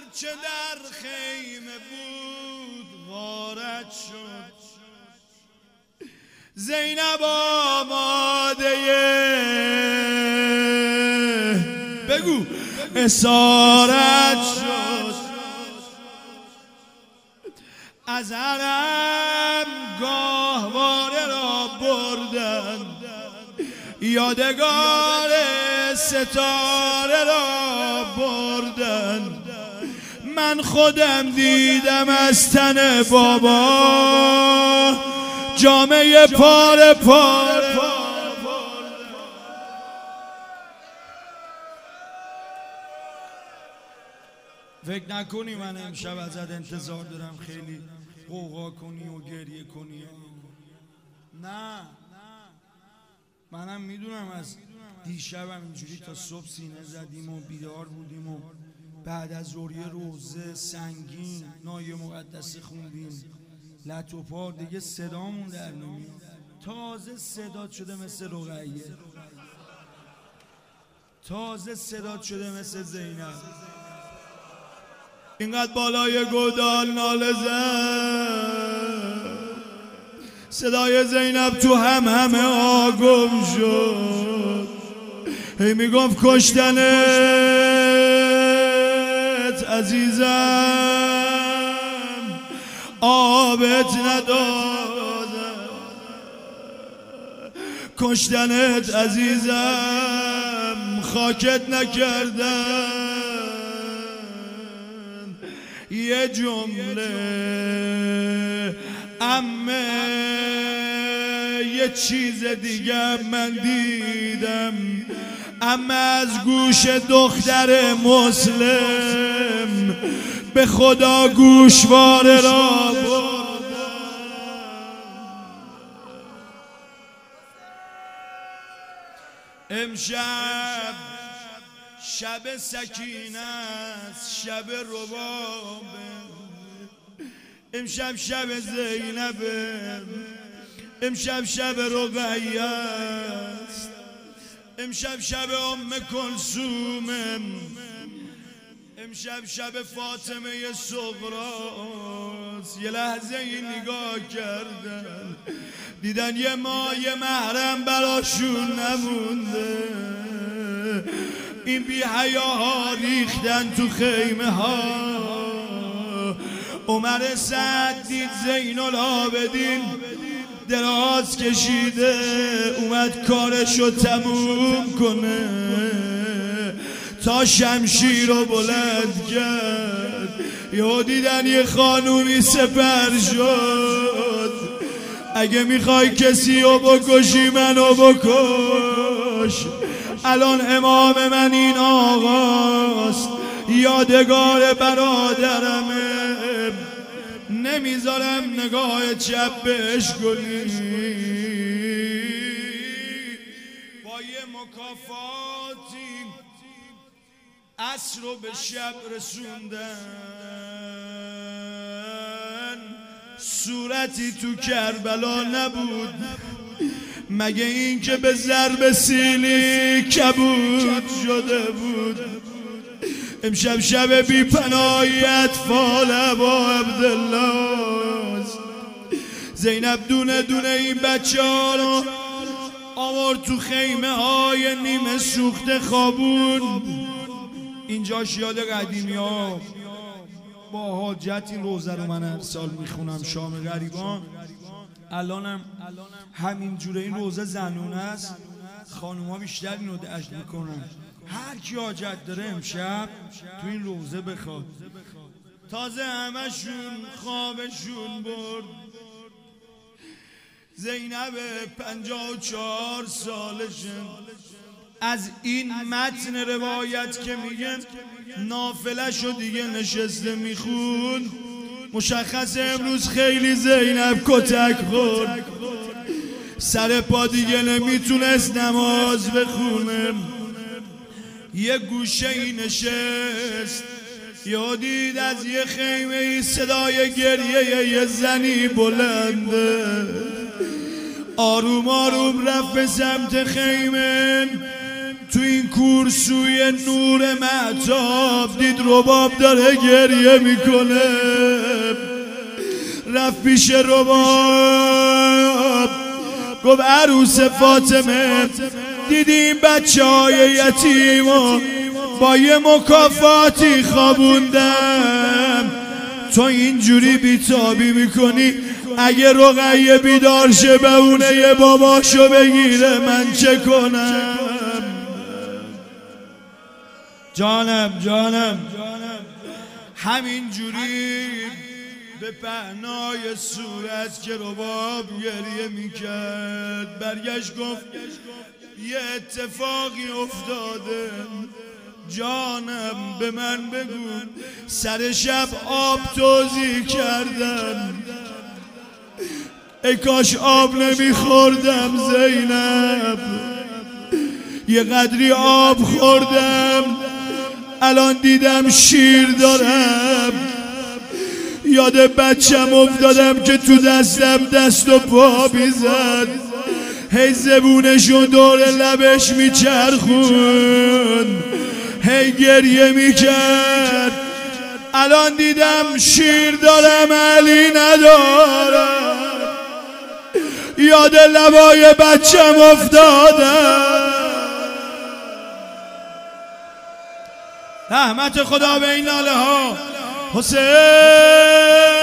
چه در خیمه بود وارد شد. زینب آماده بگو اسارت شد. از حرم گاهواره را بردن، یادگار ستاره را بردن. من خودم دیدم از تن بابا جامعه پاره پاره. فکر نکنی من امشب ازت انتظار دارم خیلی غوغا کنی و گریه کنی. نه، منم میدونم از دیشبم اینجوری تا صبح سینه زدیم و بیدار بودیم و بعد از ظهر روزه سنگین نای مقدسه خوندیم، لط و پار دیگه صدامون در نمیاد. تازه صدات شده مثل رقیه، تازه صدات شده مثل زینب. اینقدر بالای گودال ناله زد، صدای زینب تو همه آگم شد. هی میگفت کشتنت عزیزم آبت ندادم، کشتنت عزیزم خاکت نکردم. یه جمله عمه یه چیز دیگه من دیدم، عمه از گوش دختر مسلم به خدا گوشواره را بردم. امشب شب سکینه است، شب ربابه، امشب شب زینبه، امشب شب رقیه است، امشب شب ام کلثومه، امشب شب فاطمه صغراست. یه لحظه این نگاه کردن دیدن یه مایه محرم براشون نمونده. این بی حیاها ریختن تو خیمه ها. عمر سعد دید زین العابدین دراز کشیده اومد کارشو تموم کنه، تا شمشیر رو بلند کرد. یهو دیدن یه خانومی سپر شد، اگه میخوای کسی رو بکشی منو بکش. الان امام من این آقاست، یادگار برادرمه، نمیذارم نگاه چپ بهش کنی. با یه مکافاتی عصر رو به شب رسوندن. صورتی تو کربلا نبود مگه این که به ضرب سیلی کبود شده بود. امشب شب بی پناهی اطفال ابا عبدالله. زینب دونه دونه این بچه ها رو آورد تو خیمه های نیمه سوخته خوابون. اینجاش یاد قدیمی ها با حاجت این روزه رو من هر سال میخونم، شام غریبان. الانم همین جوره این روزه زنونه است، خانوما بیشتر اینو درک میکنن. هر کی حاجت داره امشب تو این روزه بخواد. تازه همشون خوابشون برد. زینب 54 سالشن. از این متن روایت که میگن نافله شو دیگه نشسته میخون، مشخص امروز خیلی زینب کتک خورد، سر پا دیگه نمیتونست نماز بخونه. یه گوشه ای نشست، یادید از یه خیمه ای صدای گریه یه زنی بلنده. آروم آروم رفت به سمت خیمه، تو این کورسوی نور مهتاب دید رباب داره گریه میکنه. رفت پیش رباب گفت عروس فاطمه دیدیم بچه های یتیما با یه مکافاتی خوابوندم، تو اینجوری بیتابی میکنی، اگه رقیه بیدار شه بهونه یه باباشو بگیره من چه کنم؟ جانم همینجوری به پهنای صورت که رباب گریه میکرد برگشت گفت یه اتفاقی افتاده، جانم به من بگو. سر شب آب توزیع کردم، ای کاش آب نمیخوردم زینب، یه قدری آب خوردم الان دیدم شیر دارم. یاد بچم افتادم که تو دستم دست و پا بیزد، هی زبونشو دور لبش میچرخون، هی گریه میکرد. الان دیدم شیر دارم علی ندارم، یاد لبای بچم افتادم. رحمت خدا به این ناله ها. حسین